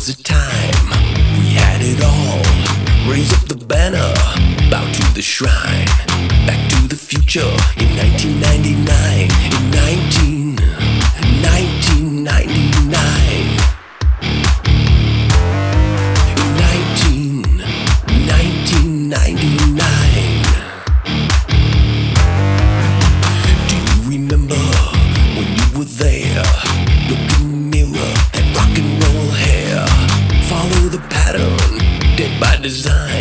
was a time we had it all. Raise up the banner, bow to the shrine. Back to the future in 1999. In 1999. In 1999. Do you remember when you were there? Look in the mirror, that rock and roll hair. Follow the pattern, dead by design.